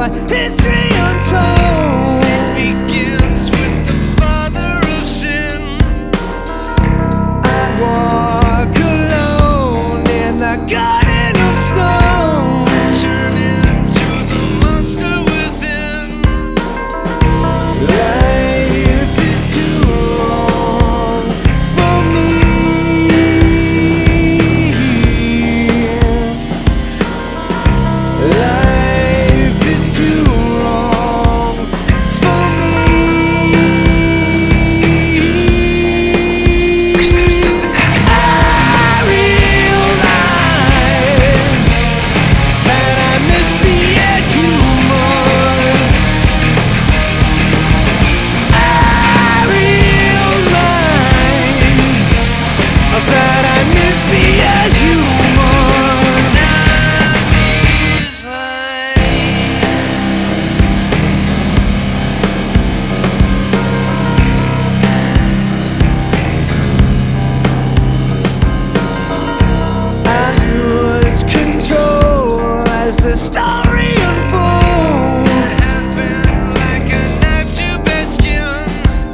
a history untold. It begins with the father of sin. I walk alone in the garden of stone. Turn into the monster within. Life is too long for me. Life is too long for me. 'Cause there's something that I realize, that I miss being human. I realize that I miss being human. These lines. I lose control as the story unfolds. Has been like a knife to bare skin.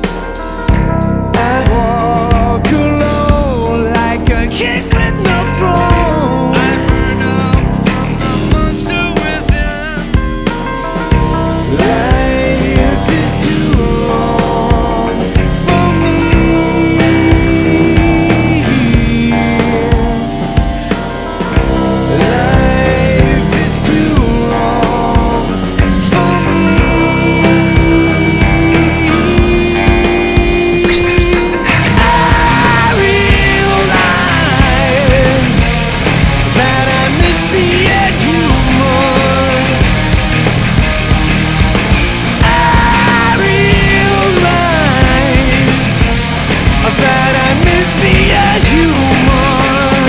I walk alone like a king with no throne. I burn up from the monster within. Life is too long for me. Life is too long for me. 'Cause there's something that I realize, that I miss being human. I realize that I miss being human.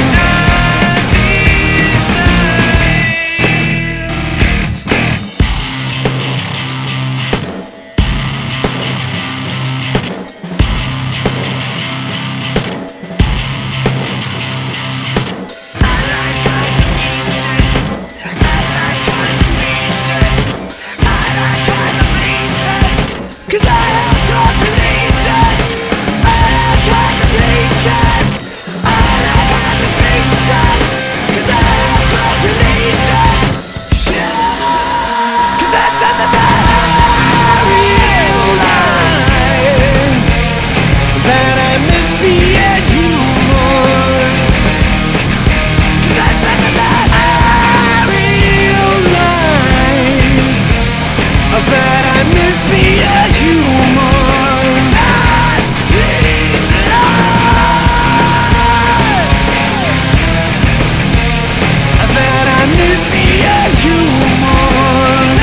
Cause I have got to leave this. I have got to face it. I have got to face it. Cause I have got to leave this. Cause that's something that I realize, that I miss being human. Cause that's something that I realize, that I miss being human. That I miss being human.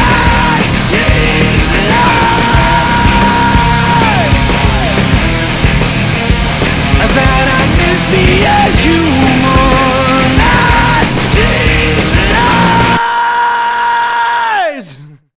That I miss being human.